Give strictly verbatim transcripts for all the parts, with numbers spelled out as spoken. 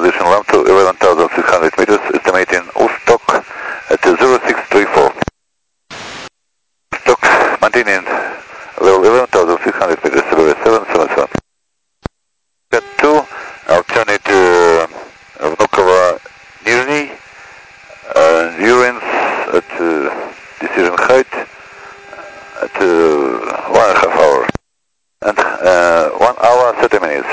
position lamp to eleven thousand six hundred meters, estimating Ustok at zero six three four. Ustok maintaining level eleven thousand six hundred meters, zero seven seven seven. Got two, alternate uh, Vnukovo Nizhny, uh, endurance at uh, decision height at uh, one and a half hour. And uh, one hour thirty minutes.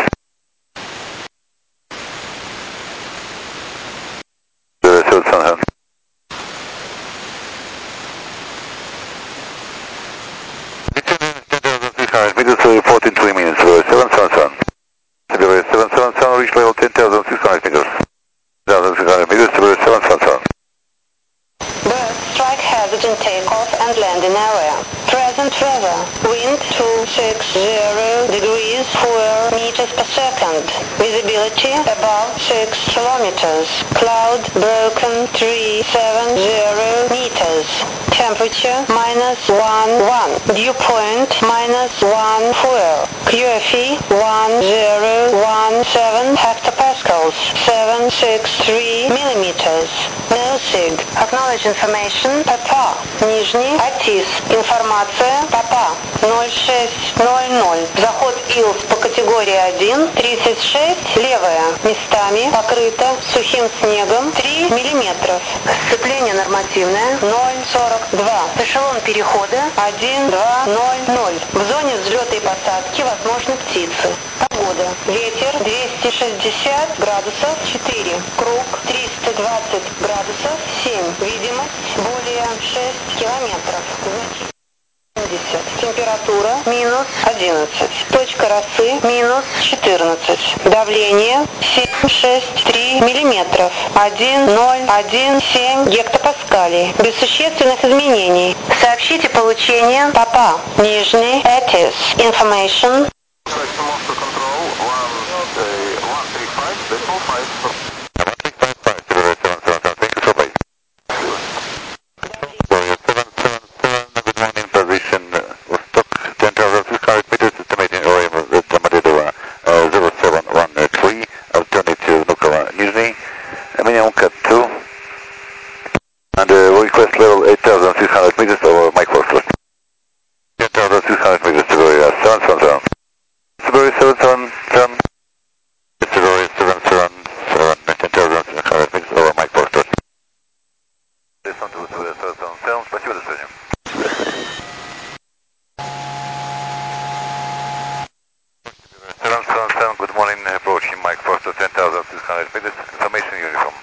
Meters report in three minutes. seven seven seven. seven seven seven reach level ten thousand six hundred meters. ten thousand six hundred meters. seven seven seven. Bird strike hazard in takeoff and landing area. Present weather. Wind two sixty degrees four meters per second. Visibility above six kilometers. Cloud broken three seventy meters. Temperature minus one one. Dew point minus one four. Q F E one zero one seven hectopascals. seven six three millimeters. No sig. Acknowledge information. Папа. Нижний. Атис. Информация. Папа. ноль шесть ноль ноль. Заход ИЛС по категории один. тридцать шесть. Левая. Местами покрыто сухим снегом три миллиметров. Сцепление нормативное ноль сорок два. Эшелон перехода один два ноль ноль. В зоне взлета и посадки возможны птицы. Погода. Ветер двести шестьдесят градусов четыре. Круг триста двадцать градусов семь. Видимость более шесть километров. Значение семьдесят. Температура минус одиннадцать. Точка росы минус четырнадцать. Давление семь шесть три миллиметров. один ноль один семь гектопаскалей. Без существенных изменений. Сообщите получение Папа. Нижний. Атис. Information. Minimum cut two, and uh, request level eight thousand six hundred meters over Mike Foxtrot. ten thousand six hundred meters to Siberia seven seven seven. Siberia seven seven seven. Siberia seven seven seven. ten thousand six hundred meters over Mike Foxtrot. Listen to Siberia seven seven seven. Спасибо, до свидания. seven seven seven, good morning, approaching Mike Foxtrot ten thousand six hundred meters. Information uniform.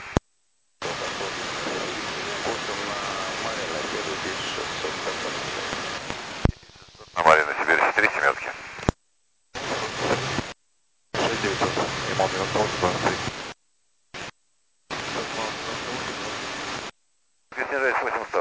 На Марьино, Сибирь, три семерки. шесть девятьсот, Ямал девяносто восемь, двадцать три. Снижается восемь сто.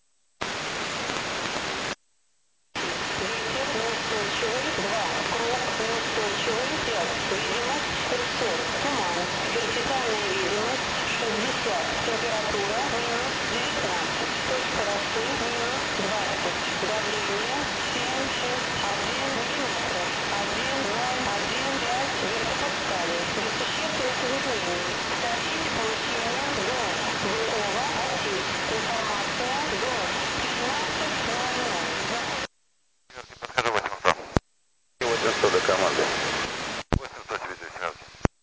Температура минус девятнадцать. Точка росы минус двадцать. Давление семь шесть один миллиметров. один ноль один пять гектопаскалей. Без существенных изменений. Сообщите получение ДОЖ. Выкова Атис. Информация ДОЖ. тринадцать ноль ноль. Подхожу восемь сто. восемь сто до команды. восемь сто тебе до семерки.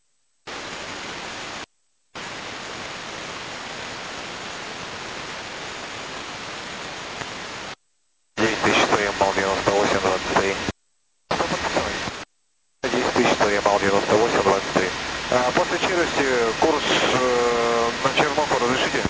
Ямал девяносто восемь, двадцать три. Что подписывай? десять тысяч сто, Ямал девяносто восемь, двадцать три. А, после челюсти курс э, на Чернуху разрешите?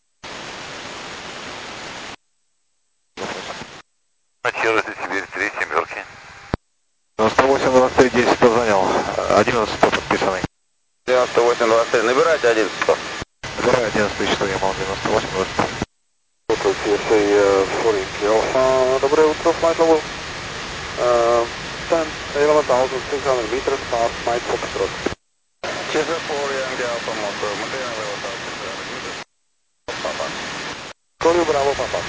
На челюсти Сибирь, три семерки. девяносто восемь, двадцать три, десять сто занял. одиннадцать сто подписанный. девяносто восемь, двадцать три. Набирайте одиннадцать сто. Набираю одиннадцать тысяч сто, Ямал девяносто восемь, двадцать три. Доброе утро, flight level ten, eleven thousand six hundred meters past Mike Foxtrot. Чеза four, Yankee Alpha Motor, maintain eleven thousand six hundred meters. Papa. Колю Браво, Папа.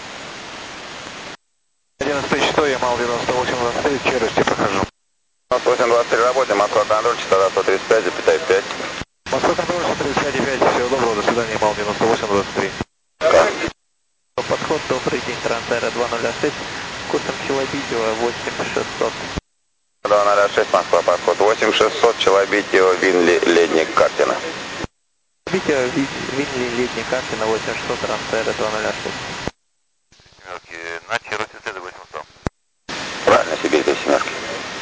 одиннадцать тысяч сто, Ямал девяносто восемь, двадцать три, челюсти прохожу. восемь двадцать три работаем, Москва контроль, частота сто тридцать пять, запятая пять. Москва контроль сто тридцать пять и пять, всего доброго, до свидания, Мал, минус сто восемь двадцать три. Да. Подход, добрый день, Трансаэро два ноль шесть, курсом Челобитева восемь шестьсот. два ноль шесть, Москва, подход восемь шестьсот, Челобитева, Винли, Ледник, Картина. Челобитева, Винли, Ледник, Картина, восемь шестьсот, Трансаэро два ноль шесть. На Чиросе Ц восемьсот. Правильно, Сибирь, три семерки.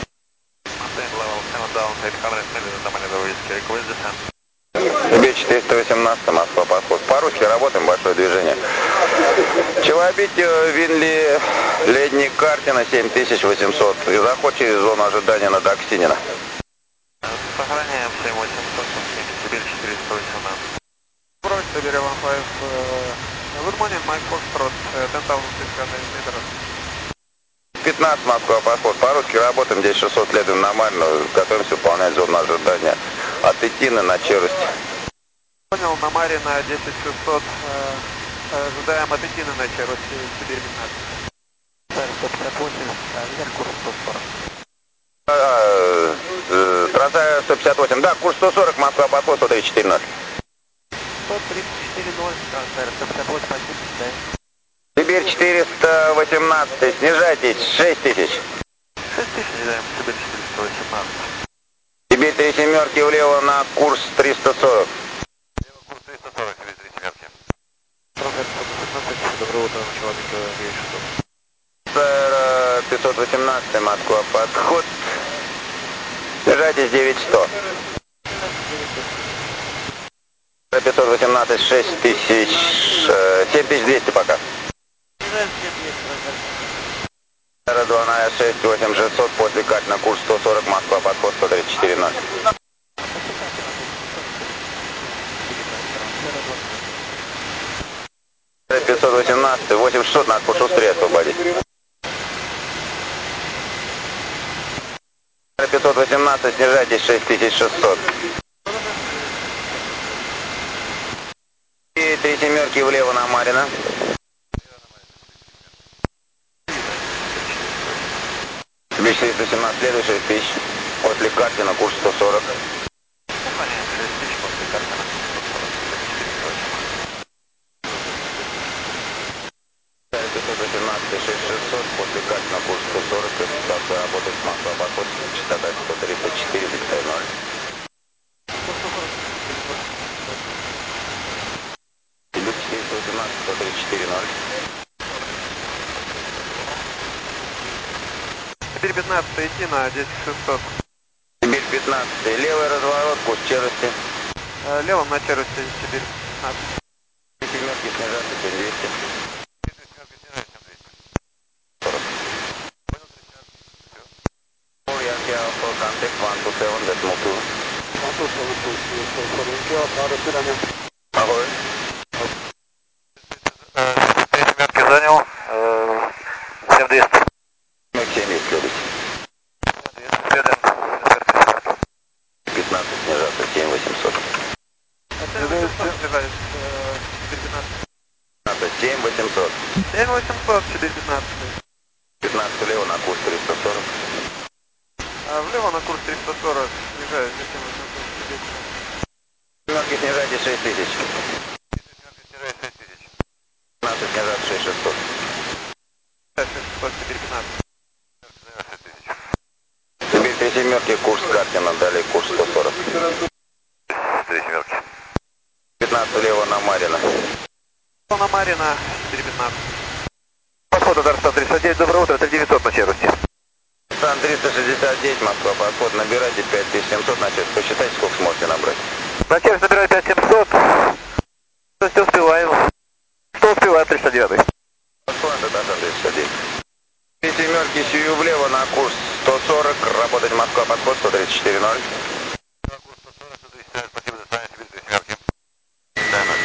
Сибирь четыреста восемнадцать, Москва, подход. По-русски работаем, большое движение. Челобитева, Винли, Ледник, Картина, семь тысяч восемьсот. И заход через зону ожидания на Доксинина. Сохраняем семь восемьсот, Сибирь четыреста восемнадцать. Брось, Сибирь один пять. Good morning, Mike Foxtrot, ten thousand six hundred meters. пятнадцать, Москва, подход. По-русски работаем, десять шестьсот, следуем на Марину. Готовимся выполнять зону ожидания от Итины на Черости. Понял, на Марина десять шестьсот. Ожидаем от Итины на Черости, Сибирь пятнадцать. сто пятьдесят восемь, вверх курс сто сорок. Трасса сто пятьдесят восемь, да, курс сто сорок, Москва, подход сто тридцать четыре ноль. сто тридцать четыре ноль, трансфер сто пятьдесят восемь, спасибо, считаем. Сибирь четыреста восемнадцать, снижайтесь, шесть тысяч. шесть тысяч, снижаем, Сибирь четыреста восемнадцать. Сибирь три семерки влево на курс триста сорок. Влево курс триста сорок, Сибирь три семерки. Трансфер сто восемнадцать, доброе утро, человека Сэр, пятьсот восемнадцать, Москва, подход. Снижайтесь девять сто. пятьсот восемнадцать, шесть тысяч, семь тысяч двести пока. два ноль шесть, восемь шестьсот, после карт на курс сто сорок, Москва, подход сто тридцать четыре ноль. пятьсот восемнадцать, восемь шестьсот, надо пошустрее освободить. пятьсот восемнадцать, снижайтесь, шесть тысяч шестьсот. И три семерки влево на Марина. четыреста семнадцать, следует шесть тысяч. После Картина курс сто сорок. пятьсот восемнадцать, шесть шестьсот, после Картина курс сто сорок. Станция работает с Москва, подход, частота сто тридцать четыре, ноль. четыреста восемнадцать, сто тридцать четыре ноль. Сибирь пятнадцать, идти на десять шестьсот. Сибирь пятнадцать, левый разворот, курс Черости. Э, левым на Черости, Сибирь пятнадцать. Семерки снижаться, семь двести. Yankee Alpha, contact one two seven, decimal two. one two seven, Yankee Alpha, до свидания. Ahoy. Три семерки занял, семь двести. Мы семь есть, следуйте. пятнадцать снижаться, семь восемьсот. семь восемьсот. семь восемьсот, Сибирь пятнадцать. пятнадцать влево на курс триста сорок. А влево на курс триста сорок, снижаюсь, семь восемьсот, Сибирь пятнадцать. Семерки снижайте шесть тысяч. пятнадцать снижаться шесть шестьсот. шесть шестьсот, Сибирь пятнадцать. Сибирь три семерки, курс Картина, далее курс сто сорок. Три семерки. пятнадцать влево на Марина. На Марина, Сибирь пятнадцать. Подход удар сто тридцать девять, доброе утро, три девятьсот на Черости. Сан триста шестьдесят девять, Москва, подход, набирайте пять тысяч семьсот, значит, посчитайте, сколько сможете набрать. На Черости набираю пять тысяч семьсот. Все успеваем. Что успеваю, триста девять. Подход, это Сан триста шестьдесят девять. Три семерки, сию влево на курс сто сорок, работать Москва, подход сто тридцать четыре ноль. Спасибо, до свидания, Сибирь, три семерки. Да, ноль.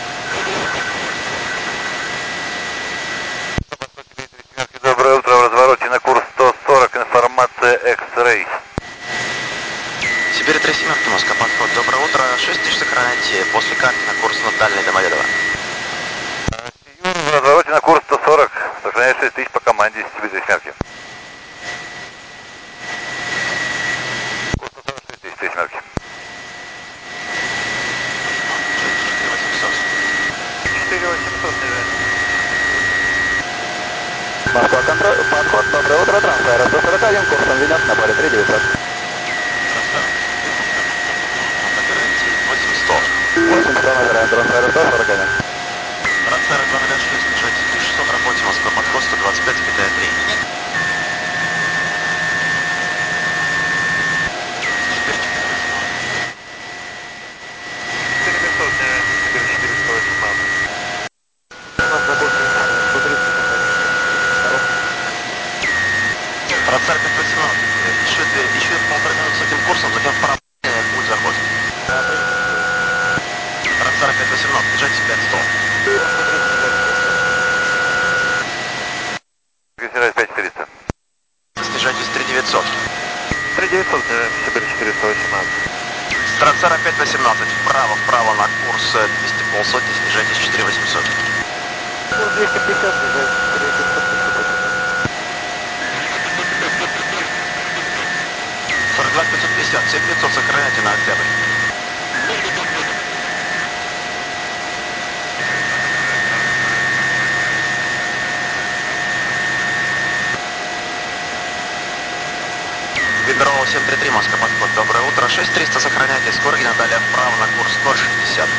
Доброе утро, в развороте на курс сто сорок, информация X-Ray. Сибирь три семерки, Москва, подход. Доброе утро, шесть тысяч сохраняйте, после карты на курс натальный Домодедово. В развороте на курс сто сорок, сохраняй шесть тысяч по команде Сибирь три семерки. Доброе утро, трансфер сто сорок один, курсом винет на поле три девятьсот. восемь сто. восемь сто, набираем трансфер сто сорок один. Трансфер два ноль шесть, снижайте три шестьсот, работе Москва, подход сто двадцать пять, запятая три. Трансфер пять восемнадцать. Еще, еще полторы минуты с этим курсом, затем вправо будет заход. Трансфер пять восемнадцать, снижайтесь пять сто. пять четыреста. Снижайтесь три девятьсот. три девятьсот, Сибирь четыреста восемнадцать. С трансфера пять восемнадцать, вправо, вправо на курс двести полсотни, снижайтесь четыре восемьсот. Курс двести пятьдесят, снижайтесь четыре восемьсот. сорок два пятьсот пятьдесят, семь пятьсот сохраняйте на октябрь. Бедрово семь три три, Москва, подход. Доброе утро. шесть триста сохраняйте. Скоргина, далее вправо на курс ноль шестьдесят.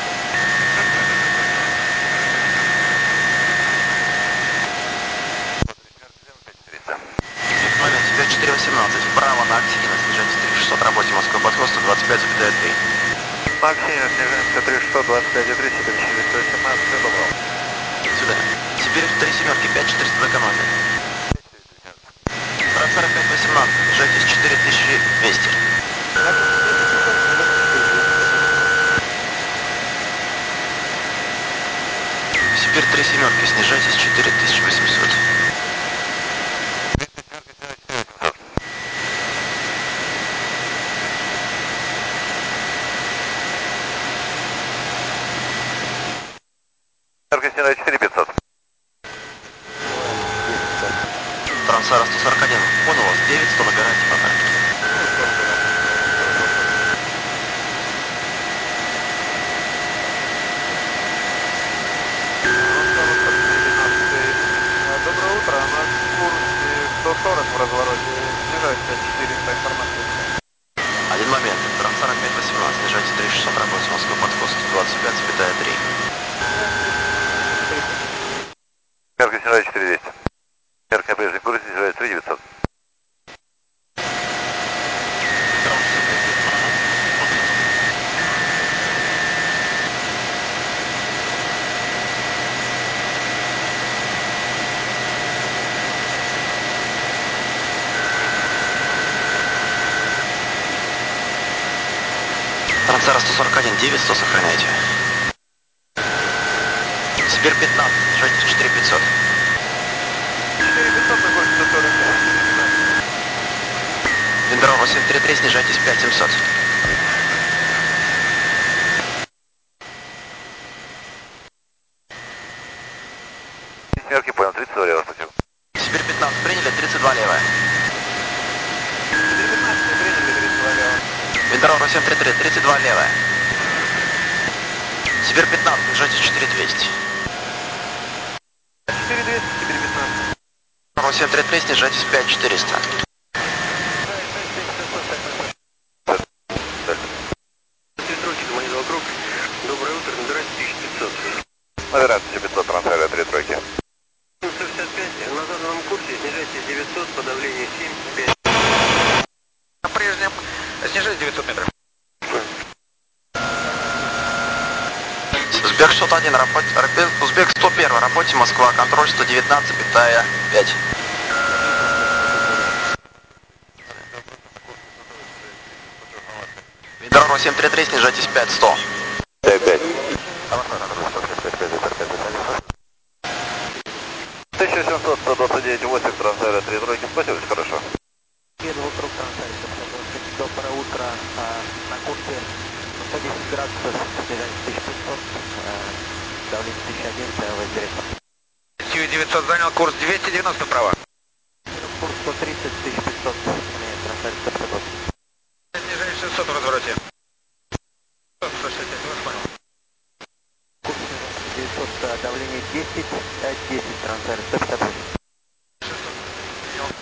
пять четыре восемнадцать. Вправо на Аксинина, снижайтесь три шестьсот, работе Москва, подход сто двадцать пять, запятая три. Максим, снижаемся три шестьсот двадцать пять и три, Сибирь четыреста восемнадцать, все добро. Сюда. Сибирь три семерки, пять четыреста до команды. Трансфер пять восемнадцать, снижайтесь четыре тысячи двести. Сибирь три семерки, снижайтесь четыре тысячи восемьсот. четыре пятьсот. Трансфер сто сорок один, понял вас, девять сто, набирайте пока. Доброе утро, на курсе сто сорок в развороте, снижается четыреста, информация. Один момент, трансфер пять восемнадцать, снижайте три шестьсот, работе Москва, подход сто двадцать пять, запятая три. Яркость снижается четыре двести. Яркость на прежний курс снижается три девятьсот. Трансфер сто сорок один, девять сто сохраняйте. Сибирь пятнадцать, снижайтесь четыре пятьсот. четыре пятьсот на курсе сто сорок. Виндорова семь три три, снижайтесь пять семьсот. Семерки, понял, тридцать два лево, спасибо. Сибирь пятнадцать приняли, тридцать два левая. Сибирь пятнадцать приняли, тридцать два лево. Виндорова семь три три, тридцать два левая. Сибирь пятнадцать, снижайтесь четыре двести. четыре двести, Сибирь пятнадцать. Виндорова семь три три, снижайтесь пять четыреста. Тройки, мои вокруг. Доброе утро, набирайте тысяча пятьсот. Набирается тысяча пятьсот, трансфер три тройки. сто шестьдесят пять, на заданном курсе снижайте девятьсот по давлению семь пять. На прежнем снижайте девятьсот метров. Узбек сто один, работе, Узбек сто один, работе Москва, контроль сто девятнадцать, запятая пять. Виндорова семь три три, снижайтесь пять сто. пять. тысяча семьсот, сто двадцать девять, восемь, трансфера три тройки, спасибо, все хорошо. Первый круг трансфера семьсот восемь. Доброе утро. А, на курсе сто десять градусов, снижается тысяча пятьсот, а, давление тысяча одиннадцать, АВС директор. девятьсот занял курс двести девяносто вправо. Курс сто тридцать, тысяча пятьсот, меняет трансфер сто пятьдесят восемь. Снижает шестьсот в развороте. сто шестьдесят пять, вас понял. Курс девятьсот, а, давление десять, десять, трансфер сто пятьдесят восемь. шестьсот.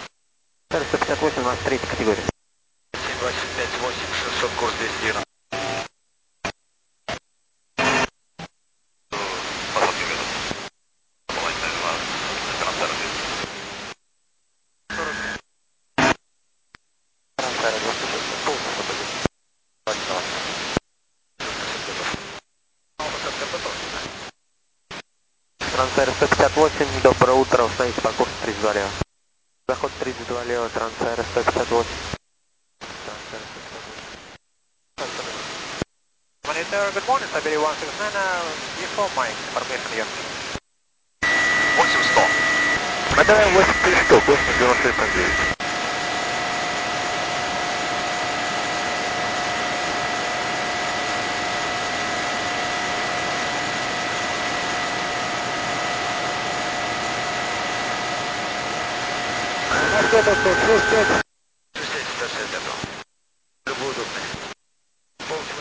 сто пятьдесят восемь у нас третья категория. семь двадцать пять восемь шестьсот, курс двести девяносто. Посадка готов. Полностью два. Трансфер Трансфер двадцать шесть, полностью свободен. Трансфер сто пятьдесят восемь, доброе утро, установите по курсу тридцать два лево. Заход тридцать два лево, трансфер сто пятьдесят восемь. Трансфер сто пятьдесят восемь. Monitor, good morning, Siberia one six nine, default mic, information here. восемь сто. Модерн восемь тысяч сто, курс девяносто шесть ноль девять. Готов, плюс пять. плюс пять, плюс шесть готов. Любой удобный. Полностью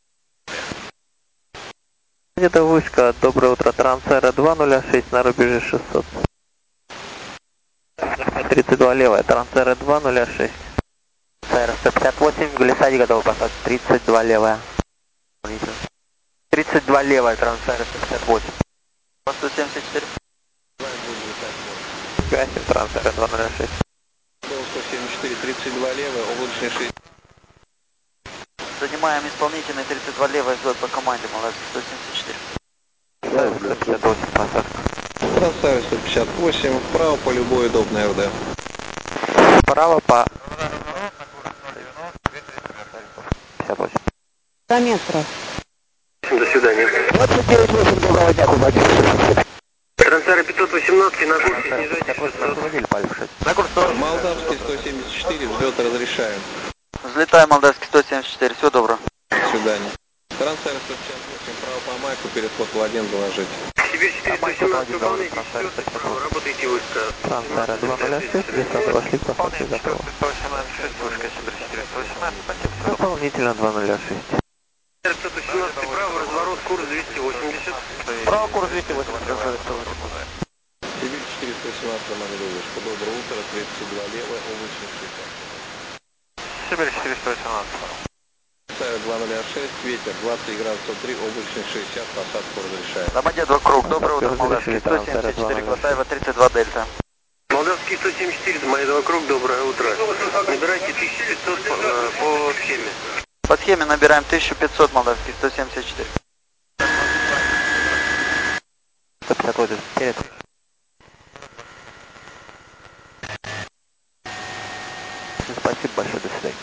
Где-то вышка, доброе утро, трансфера два ноль шесть на рубеже шестьсот. тридцать два левая, трансфера два ноль шесть. Трансфера сто пятьдесят восемь, в глиссаде готовы посадка, тридцать два левая. тридцать два левая, трансфера сто пятьдесят восемь. По сто семьдесят четыре. Гасим, трансфера два ноль шесть. сто семьдесят четыре, тридцать два левая, облачный шесть. Занимаем исполнительный тридцать два левая, взвод по команде, Малайзия сто семьдесят четыре. сто пятьдесят восемь, посадка. Трансфер сто пятьдесят восемь, вправо по любой удобной РД. Справа по... пятьдесят восемь. сто метров. До свидания. двадцать девять восемь, доброго дня, Кубань. Трансфер пятьсот восемнадцать на курсе, Трансфера снижайте пятьдесят восемь, шестьсот. освободили, палец шесть. На курс сто. Молдавский сто семьдесят четыре, взлет разрешаем. Взлетаем, Молдавский сто семьдесят четыре, всего доброго. До свидания. Трансфер сто пятьдесят восемь, право по майку, переход в один доложить. Сибирь четыреста восемнадцать, выполняйте четвертый, право, работайте вышка. Трансфера два ноль шесть, десятый вошли, посадка готова. сто восемнадцать шесть, вышка Сибирь четыреста восемнадцать, спасибо, все добро. Дополнительно два ноль шесть. пятьсот восемнадцать, право, разворот, курс двести восемьдесят. Право курс двести восемьдесят, разворот сто восемьдесят. Сибирь четыреста восемнадцать, команда вышка. Доброе утро, тридцать два левая, облачный шестьдесят. Сибирь четыреста восемнадцать. Трансфер два ноль шесть, ветер двадцать градусов три, облачный шестьдесят, посадку разрешаем. Домодедово круг, доброе утро, Молдавский сто семьдесят четыре, Глотаева тридцать два Дельта. Молдавский сто семьдесят четыре, Домодедово круг, доброе утро. Набирайте тысяча пятьсот по, э, по схеме. По схеме набираем тысяча пятьсот, Молдавский сто семьдесят четыре. сто пятьдесят восемь, вперед. Спасибо большое, до свидания.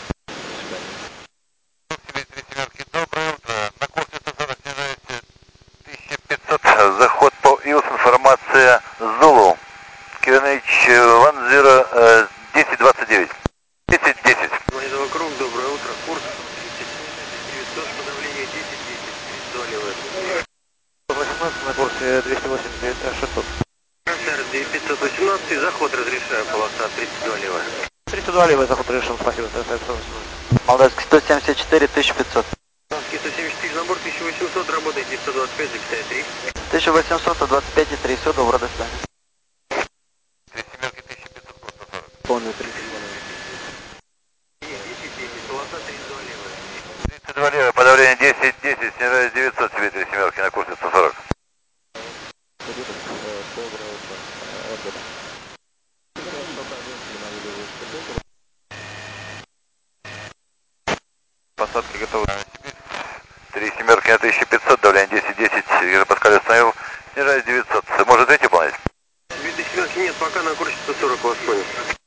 Доброе утро. На курсе сто сорок снижаете тысяча пятьсот. Заход по ИЛС, информация Зулу. Кирнич десять двадцать девять. десять десять. Домодедово круг, доброе утро. Курс девятьсот, по давлению десять десять. До левой. восемнадцать на курсе двести восемьдесят шестьсот. Трансфер пятьсот восемнадцать, заход разрешаю, полоса тридцать два левая. тридцать два левый заход решил, спасибо. сто восемнадцать. Молдавский сто семьдесят четыре, тысяча пятьсот. Молдавский сто семьдесят четыре, набор тысяча восемьсот, работайте сто двадцать пять, запятая три. тысяча восемьсот, сто двадцать пять и три, всего доброго, до свидания. Три семерки тысяча пятьсот по сто сорок. Полный тридцать два левый. десять десять, полоса тридцать два левая. тридцать два левое, подавление десять десять, снижает девятьсот себе три семерки на курсе сто сорок. Посадка готова. Три семерки на тысяча пятьсот, давление десять десять, Гиропаскаль остановил, снижает девятьсот. Может выйти выполнять? Виды семерки нет, пока на курсе сто сорок вас понял.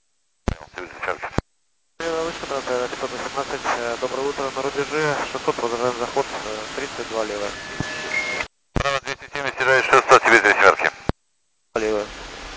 Вышка трансфера пятьсот восемнадцать, доброе утро, на рубеже шестьсот, продолжаем заход, тридцать два левая. Право двести семьдесят, снижает шестьсот, себе три семерки. Левая.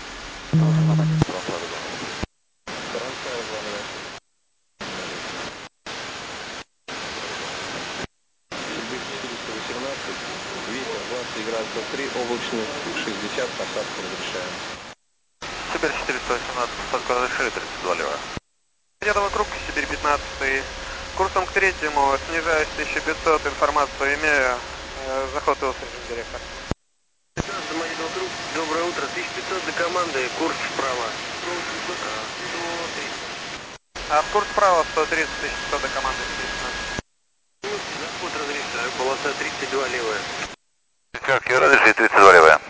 четыреста восемнадцать, ветер двадцать градусов три, облачный шестьдесят, посадку разрешаем. Сибирь четыреста восемнадцать, посадку разрешили, тридцать два левая. Домодедово круг, Сибирь пятнадцать, курсом к третьему, снижаюсь тысяча пятьсот, информацию имею, э, заход Илсен, директор. Домодедово круг, доброе утро, тысяча пятьсот для команды, курс вправо. сто тридцать. А курс вправо сто тридцать тысяч сто до команды сибирь пятнадцать. Заход разрешаю, полоса тридцать два левая. Пятерки разрешили, тридцать два левая.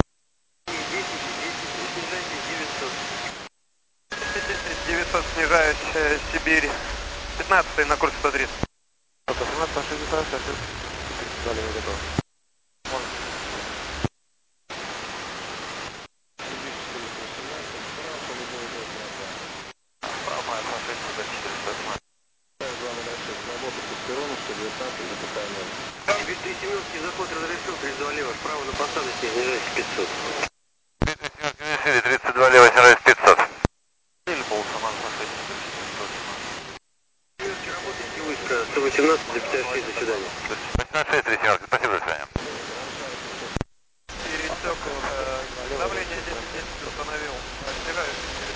девятьсот снижаюсь, э, Сибирь пятнадцать на курс сто тридцать. восемнадцать шестьдесят, тридцать два левая готово. Сибирь три семерки, заход разрешил, тридцать два лево, вправо на посадочный, снижайся пятьсот. Решили, тридцать два левая, снижаюсь пятьсот. Или полусаман посадочный, пятьсот. Семерки работаете войска, сто восемнадцать, запятая шесть, до свидания. восемнадцать шесть, три семерки, спасибо, до свидания. Пересек, э, давление десять десять установил, снижаюсь.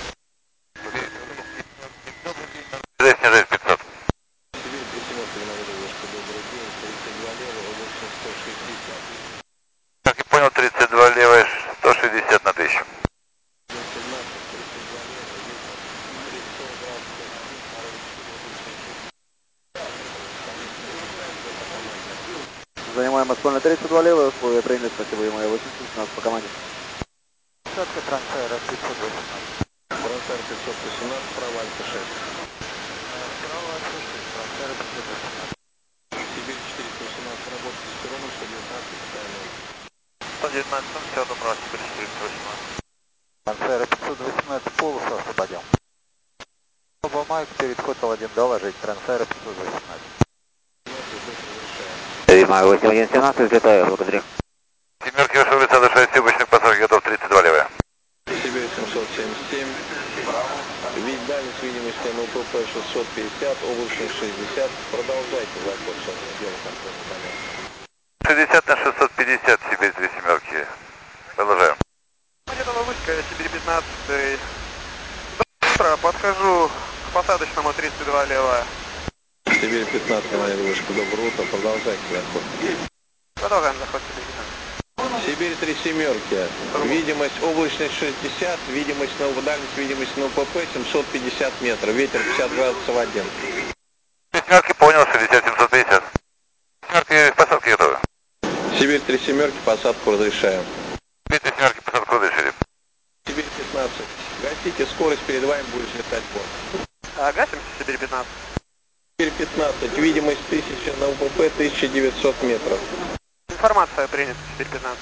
Снижаюсь, снижаюсь пятьсот. Сибирь три семерки, виноваты, вышка, добрый день, тридцать два лево, облачно сто шестьдесят. Как я понял, тридцать два левая, сто шестьдесят на тысячу. Занимаем Москва на тридцать два левая, условия приняты, спасибо, ему восемьсот шестнадцать по команде. Садка трансфера пятьсот восемнадцать. Трансфер пятьсот восемнадцать, право Альфа шесть. Справа шесть, трансфера пятьсот восемнадцать. Сибирь четыреста восемнадцать, работает с перроном, сто девятнадцать, пятая сто девятнадцать, все добрал, Сибирь четыреста восемнадцать. Трансфера пятьсот восемнадцать, полосу освободил. Оба Майк, перед хотел один доложить, трансфера пятьсот восемнадцать. Принимаю восемь один семнадцать, взлетаю, благодарю. Семерки вышел лица до шести обычных посадок, готов тридцать два левая. Сибирь семьсот семьдесят семь. Вид дальность, видимость МЛПП шестьсот пятьдесят, облачность шестьдесят. Продолжайте заход, сейчас сделаем контрольный момент. шестьдесят на шестьсот пятьдесят, Сибирь три семерки. Продолжаем. Монетова вышка, Сибирь пятнадцать. Утро, подхожу к посадочному тридцать два левая. Сибирь пятнадцать, командир вышка, доброе утро, продолжайте заход. Продолжаем заход Сибирь пятнадцать. Сибирь три семерки. Видимость, облачность шестьдесят, видимость на дальность, видимость на УПП семьсот пятьдесят метров, ветер пятьдесят градусов один. Семерки понял, шестьдесят семьсот пятьдесят. Семерки посадки готовы. Сибирь три семерки, посадку разрешаем. Сибирь три семерки посадку разрешили. Сибирь пятнадцать. Гасите скорость, перед вами будет взлетать борт. А, гасимся, Сибирь пятнадцать. Сибирь пятнадцать. Видимость тысяча на УПП тысяча девятьсот метров. Информация принята, Сибирь пятнадцать.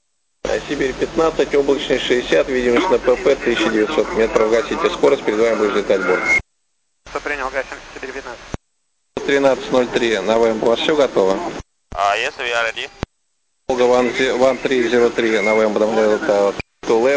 А Сибирь пятнадцать, облачность шестьдесят, видимость на ПП тысяча девятьсот метров. Гасите скорость, перед вами будет взлетать борт. Что принял, гасимся, Сибирь пятнадцать. тринадцать ноль три. На ВМ у вас все готово? А, yes, we are ready. Волга один три ноль три. На ВМ to left.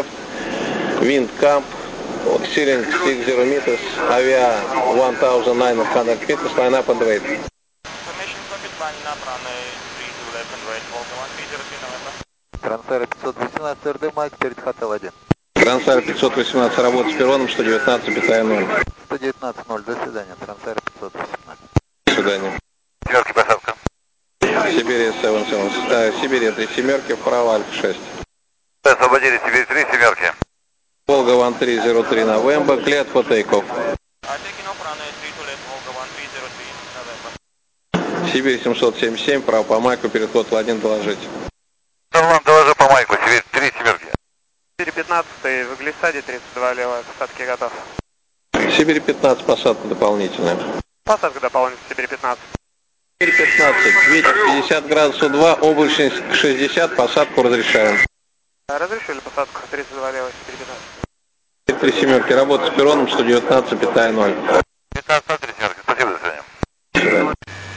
Wind camp. Ceiling six zero meters. Avia nineteen hundred meters. Line up and wait. Information copied, line up, runway three two left and wait, Volga one three zero three, November. Трансфера пятьсот восемнадцать, РД Майк, перед хотел один. Трансфер пятьсот восемнадцать, работа с перроном, сто девятнадцать, питая ноль. сто девятнадцать ноль, до свидания, трансфера пятьсот восемнадцать. До свидания. Семерки посадка. Сибирия семь семь, э, Сибирия три семерки, вправо Альфа шесть. Освободили Сибирь три семерки. Волга один три ноль три на Вембо, cleared for takeoff. Uh, taking off, runway three two left, Volga one three zero three, November. Сибирь семьсот семьдесят семь, право по майку, перед хотел один, доложить. Вам доложу по майку, Сибирь три семерки. Сибирь пятнадцать, в глиссаде тридцать два левая, посадки готов. Сибирь пятнадцать, посадка дополнительная. Посадка дополнительная, Сибирь пятнадцать. Сибирь пятнадцать, ветер пятьдесят градусов два, облачность шестьдесят, посадку разрешаем. Разрешили посадку тридцать два левая, Сибирь пятнадцать. Три семерки, работа с перроном, сто девятнадцать, питая ноль. пятнадцать ноль три семерки, спасибо, до свидания. До свидания.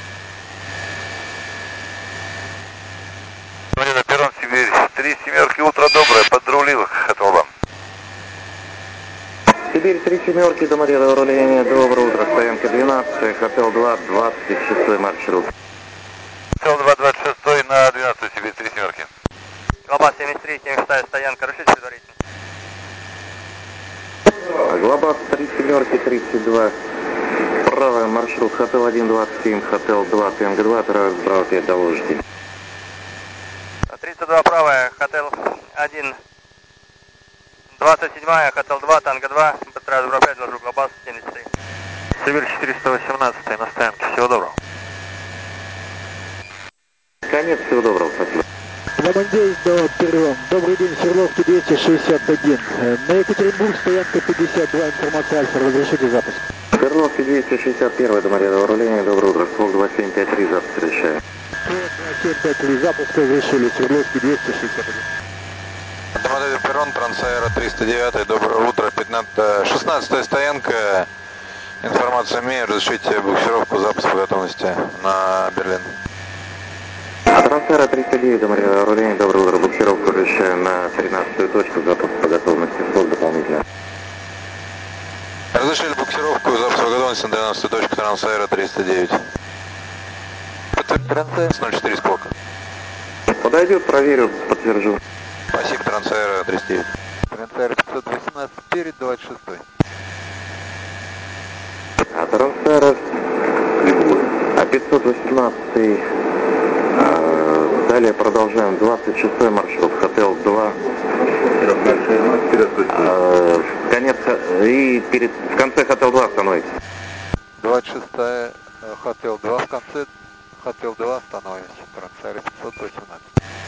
Марина, перрон, Сибирь три семерки, утро доброе, подрулил, хотел вам. Сибирь три семерки, Домодедово руление, доброе утро, стоянка двенадцать, хотел два, двадцать шестой маршрут. Хотел два, двадцать шестой на двенадцать, Сибирь три семерки. Глоба семьдесят три, семьдесят шесть, стоянка, решите предварительно. Глобас три семерки, тридцать два. Правый маршрут, хотел один, двадцать семь, хотел два, Тенго два, Травис Браво пять, доложите. тридцать два правая, хотел один, двадцать семь, хотел два, Танго два, Травис Браво пять, доложу, Глобас семьдесят три. Сибирь четыреста восемнадцать на стоянке. Всего доброго. Конец, всего доброго, спасибо. Ломандей до первого. Добрый день, Свердловский двести шестьдесят один. На Екатеринбург, стоянка пятьдесят два, информация Альфа, разрешите запуск. Свердловский двести шестьдесят один, доморядного руления, доброе утро, Скол два семь пять три, запуск разрешаю. два семь пять три, запуск разрешили, Свердловский двести шестьдесят один. Домодедово перрон, Трансаэро триста девять, доброе утро, пятнадцатая, шестнадцатая стоянка, информация имею, разрешите буксировку, запуск по готовности на Берлин. Трансаэро триста девять, доморядного руления, доброе утро, буксировку разрешаю на тринадцатую точку, запуск по готовности, Скол дополнительно. Разрешили буксировку, запуск по готовности на тринадцатую точку, Трансаэро триста девять. Трансаэро ноль четыре склока. Подойдет, проверю, подтвержу. Спасибо, Трансаэро триста девять. Трансаэро пятьсот восемнадцать перед двадцать шестой. А Трансаэро а пятьсот восемнадцать, а, далее продолжаем, двадцать шестой маршрут, Хотел два. А, конец, и перед, в конце Хотел два остановитесь. двадцать шестая, Хотел два в конце, Хотел два остановимся, Трансаэро пятьсот восемнадцать.